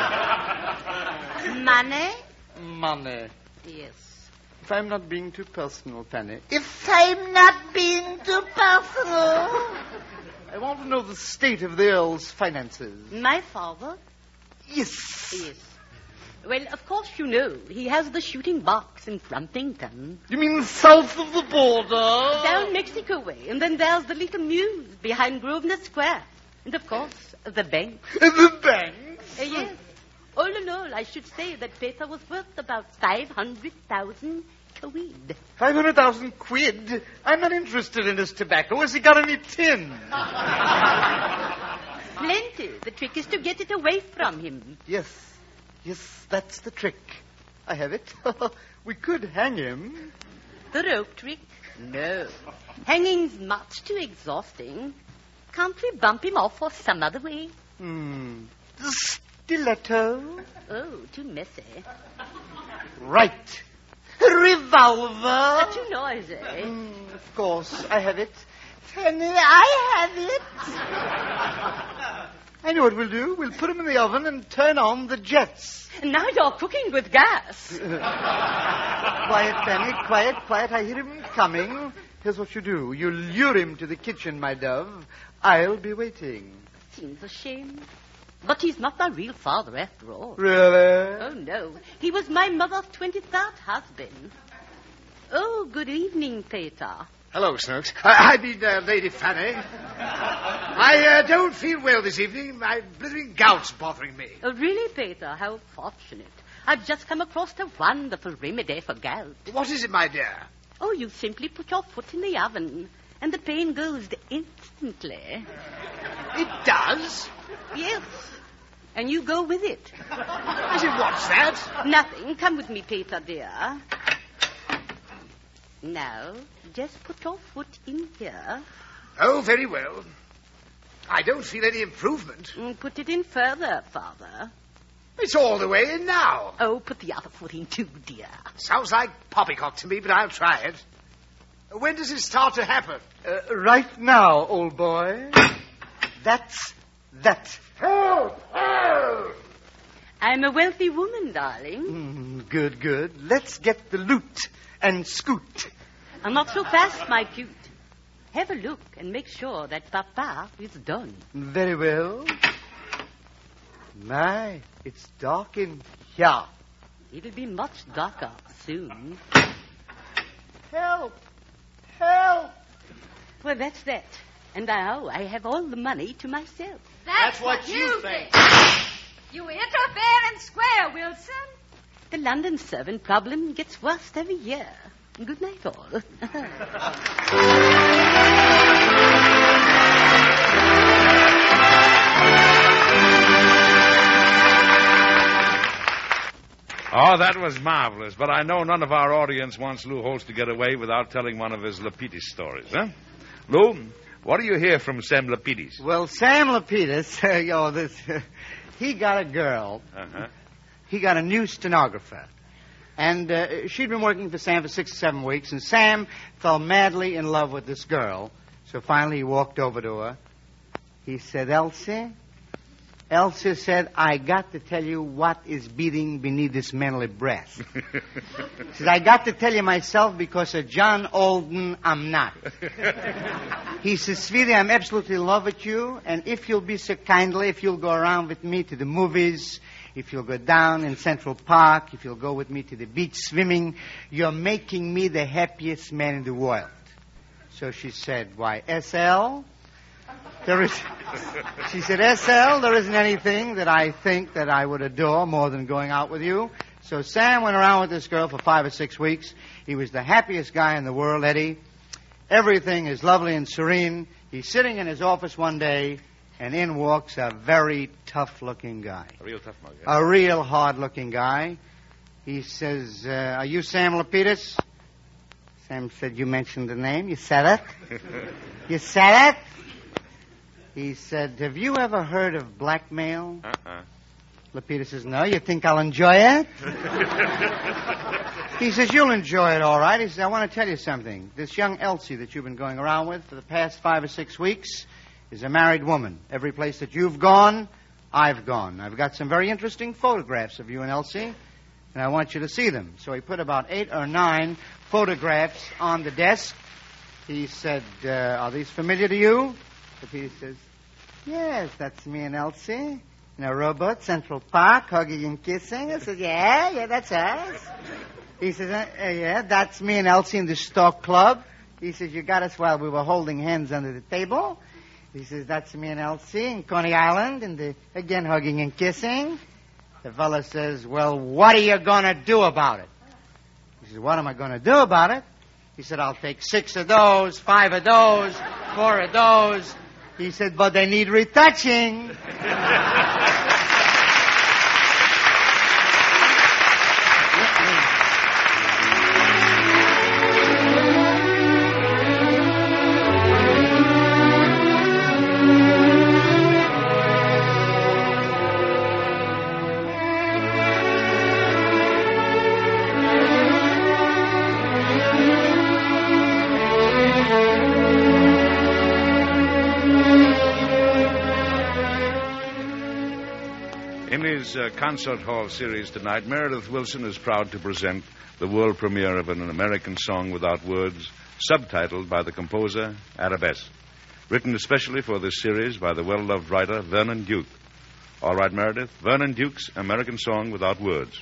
Money? Money. Yes. If I'm not being too personal, Fanny. If I'm not being too personal. I want to know the state of the Earl's finances. My father? Yes. Yes. Well, of course you know. He has the shooting box in Frumpington. You mean south of the border? Down Mexico way. And then there's the little mews behind Grosvenor Square. And, of course, the bank. The banks? Uh, yes. All in all, I should say that Peter was worth about five hundred thousand quid. Five hundred thousand quid? I'm not interested in his tobacco. Has he got any tin? Plenty. The trick is to get it away from him. Yes. Yes, that's the trick. I have it. We could hang him. The rope trick? No. Hanging's much too exhausting. Can't we bump him off for some other way? Hmm. The stiletto? Oh, too messy. Right. Revolver? Too noisy. Mm, of course, I have it. Fanny, I have it. I know what we'll do. We'll put him in the oven and turn on the jets. Now you're cooking with gas. Quiet, Fanny, quiet, quiet. I hear him coming. Here's what you do. You lure him to the kitchen, my dove. I'll be waiting. Seems a shame. But he's not my real father, after all. Really? Oh, no. He was my mother's twenty-third husband. Oh, good evening, Peter. Hello, Snooks. I, I mean, uh, Lady Fanny. I uh, don't feel well this evening. My blithering gout's bothering me. Oh, really, Peter? How fortunate. I've just come across a wonderful remedy for gout. What is it, my dear? Oh, you simply put your foot in the oven, and the pain goes instantly. It does? Yes. And you go with it. I said, what's that? Nothing. Come with me, Peter, dear. Now, just put your foot in here. Oh, very well. I don't feel any improvement. Mm, put it in further, Father. It's all the way in now. Oh, put the other foot in too, dear. Sounds like poppycock to me, but I'll try it. When does it start to happen? Uh, right now, old boy. That's that. Oh, oh. I'm a wealthy woman, darling. Mm, good, good. Let's get the loot and scoot. I'm not so fast, my cute. Have a look and make sure that Papa is done. Very well. My, it's dark in here. It'll be much darker soon. Help! Help! Well, that's that. And now I have all the money to myself. That's what you think. You interfere and square, Wilson. The London servant problem gets worse every year. Good night, all. Oh, that was marvelous, but I know none of our audience wants Lou Holtz to get away without telling one of his Lapidus stories, huh? Lou, what do you hear from Sam Lapidus? Well, Sam Lapidus, uh, yo, this, uh, he got a girl. Uh-huh. He got a new stenographer. And uh, she'd been working for Sam for six or seven weeks, and Sam fell madly in love with this girl. So finally he walked over to her. He said, Elsie? Elsie said, I got to tell you what is beating beneath this manly breast. He said, I got to tell you myself because of John Alden, I'm not. He says, sweetie, I'm absolutely in love with you, and if you'll be so kindly, if you'll go around with me to the movies, if you'll go down in Central Park, if you'll go with me to the beach swimming, you're making me the happiest man in the world. So she said, why, S L? There is, she said, S L, there isn't anything that I think that I would adore more than going out with you. So Sam went around with this girl for five or six weeks. He was the happiest guy in the world, Eddie. Everything is lovely and serene. He's sitting in his office one day, and in walks a very tough-looking guy. A real tough mug, yeah. A real hard-looking guy. He says, uh, are you Sam Lapidus? Sam said, you mentioned the name. You said it? You said it? He said, have you ever heard of blackmail? Uh-uh. Lapidus says, no, you think I'll enjoy it? He says, you'll enjoy it all right. He says, I want to tell you something. This young Elsie that you've been going around with for the past five or six weeks is a married woman. Every place that you've gone, I've gone. I've got some very interesting photographs of you and Elsie, and I want you to see them. So he put about eight or nine photographs on the desk. He said, uh, are these familiar to you? He says, yes, that's me and Elsie in a rowboat, Central Park, hugging and kissing. I said, yeah, yeah, that's us. He says, uh, uh, yeah, that's me and Elsie in the Stock Club. He says, you got us while we were holding hands under the table. He says, that's me and Elsie in Coney Island, and the, again hugging and kissing. The fella says, well, what are you going to do about it? He says, what am I going to do about it? He said, I'll take six of those, five of those, four of those. He said, but they need retouching. In his uh, concert hall series tonight, Meredith Wilson is proud to present the world premiere of an American song without words, subtitled by the composer Arabesque, written especially for this series by the well-loved writer Vernon Duke. All right, Meredith, Vernon Duke's American Song Without Words.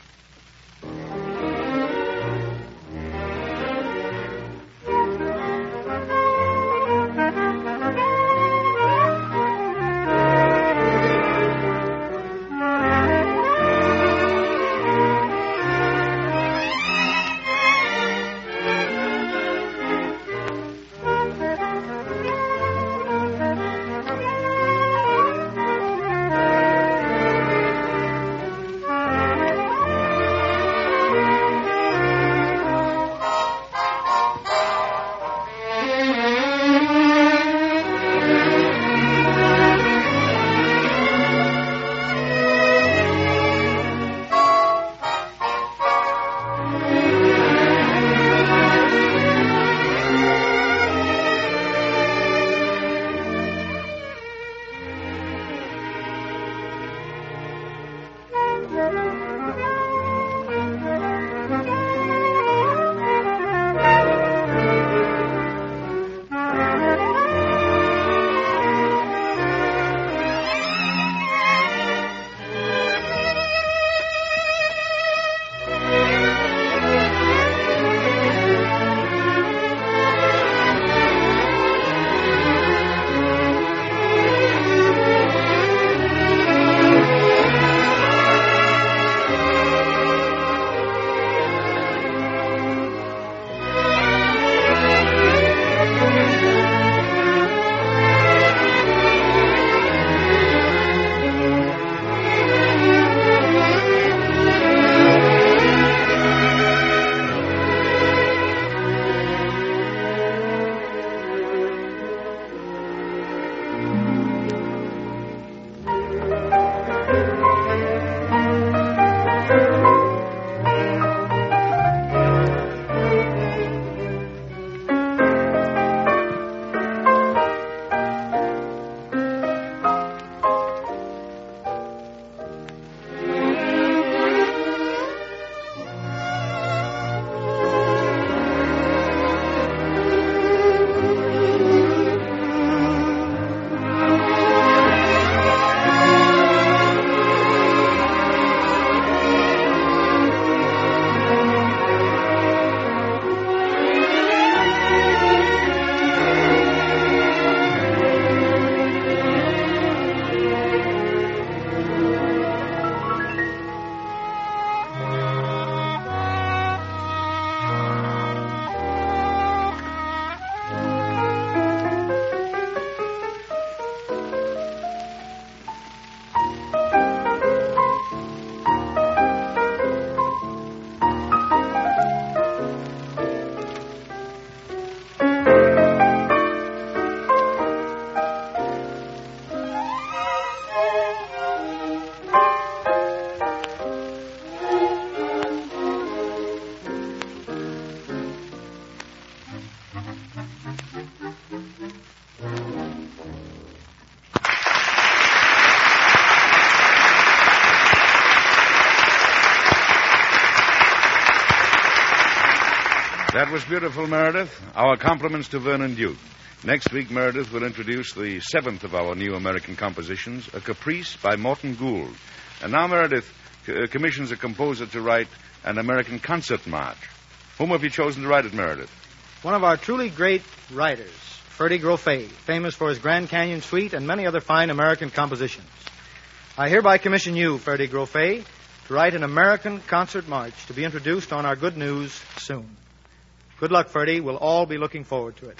That was beautiful, Meredith. Our compliments to Vernon Duke. Next week, Meredith will introduce the seventh of our new American compositions, A Caprice by Morton Gould. And now Meredith uh, commissions a composer to write an American concert march. Whom have you chosen to write it, Meredith? One of our truly great writers, Ferdy Grofé, famous for his Grand Canyon Suite and many other fine American compositions. I hereby commission you, Ferdy Grofé, to write an American concert march to be introduced on our Good News soon. Good luck, Ferdy. We'll all be looking forward to it.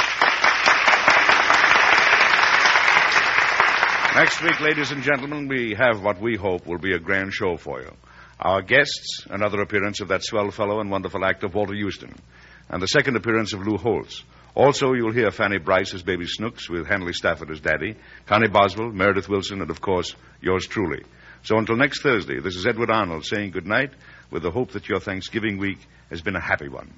Next week, ladies and gentlemen, we have what we hope will be a grand show for you. Our guests, another appearance of that swell fellow and wonderful actor Walter Houston, and the second appearance of Lou Holtz. Also, you'll hear Fanny Bryce as Baby Snooks with Hanley Stafford as Daddy, Connie Boswell, Meredith Wilson, and, of course, yours truly. So until next Thursday, this is Edward Arnold saying good night with the hope that your Thanksgiving week has been a happy one.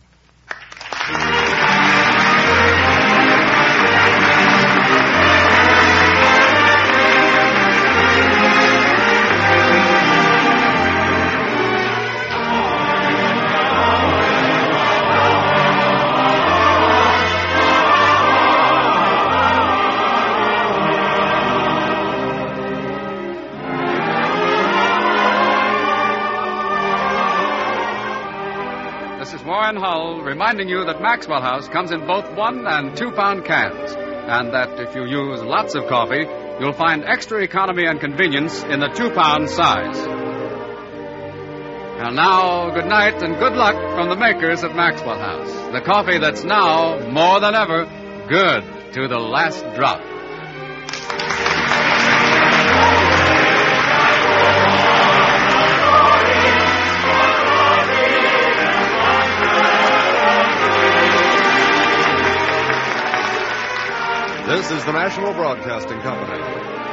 Warren Hull reminding you that Maxwell House comes in both one and two pound cans, and that if you use lots of coffee, you'll find extra economy and convenience in the two pound size. And now, good night and good luck from the makers of Maxwell House, the coffee that's now, more than ever, good to the last drop. This is the National Broadcasting Company.